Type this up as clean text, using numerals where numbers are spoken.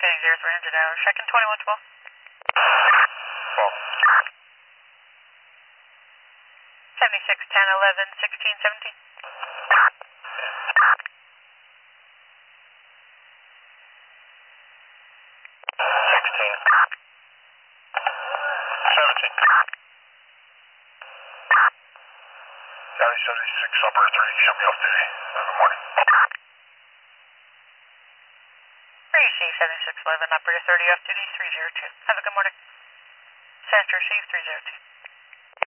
Getting 0300 hours. Checking 2112. 12. 76, 10, 11, 16, 17. 16. 17. County 76, Upper 30, shut me off duty. Good morning. RUC 7611, operator 30 off duty, 302. Have a good morning. Center, receive 302.